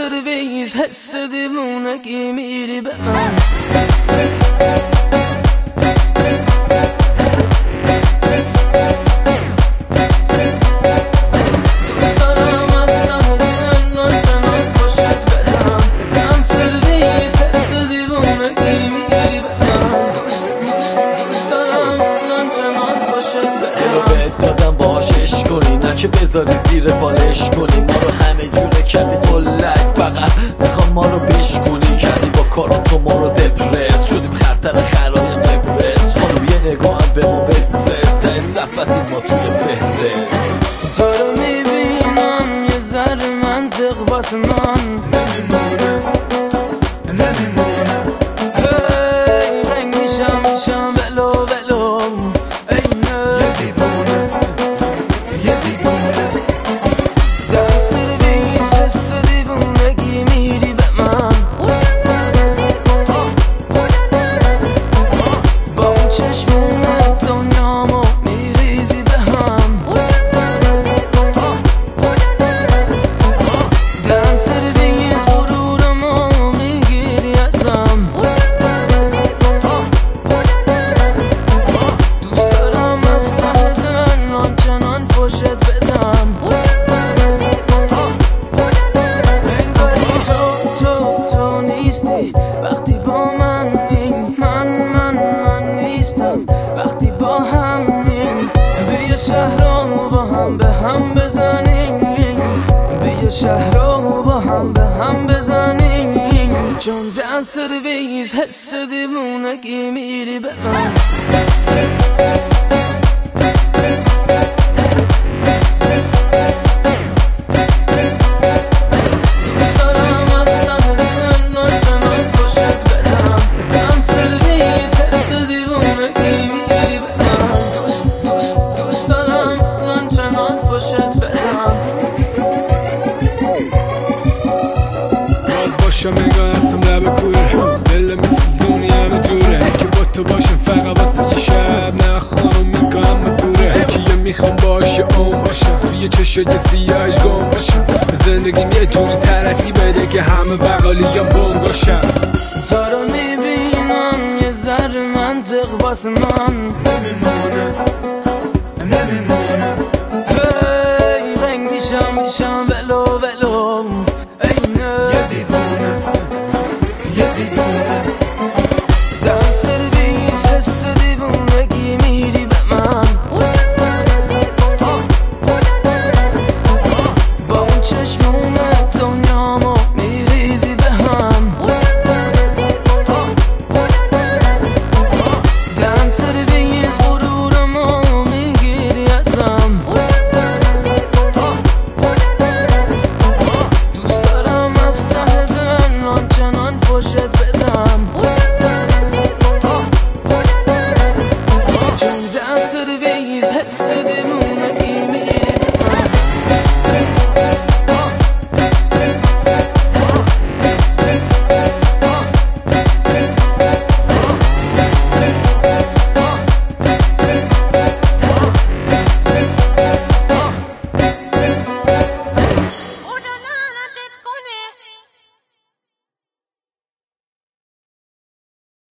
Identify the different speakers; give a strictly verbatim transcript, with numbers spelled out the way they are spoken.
Speaker 1: سرویس حس دیوونگی میری به من
Speaker 2: که بذاری زیر بالش کنی ما رو همه جوره کردی فلک فقط میخوام ما رو بشکنی کردی با کاراتو ما رو دپرس شدیم خرطر خرای قبرس خانم یه نگاه هم به ما بفرست تا صفتیم ما توی فهرست
Speaker 1: تو رو میبینم یه ذره منطق واسه من نمیمونه نمیمونه هی رنگ میشم میشم ولو ولو اینه یه دیوونه یه دیوونه در سرویس حس دیوونگی میری به من با اون چشمونت دنیامو میریزی به هم در سرویس غرورمو میگیری ازم دوست دارم از ته دل آنچنان فوشت بدم انگاری تو تو تو نیستی وقتی با منی من من من نیستم وقتی با همین بیا شهر رو با هم به هم بزنیم بیا شهر رو با هم به هم بزنیم چون در سرویس حس دیوونگی میری به من
Speaker 3: باشم نگاه هستم لب کوره دل میسوزونی همه جوره که با تو باشم فقط واسه یه شب نه خانم میگم دوره که یه میخوام باشه اون باشم توی چشای سیاهش گم باشم زندگیم یه جوری ترقی بده که همه بقالیم بونگاشم
Speaker 1: تو رو میبینم یه ذره منطق واسه من نمیمونه نمیمونه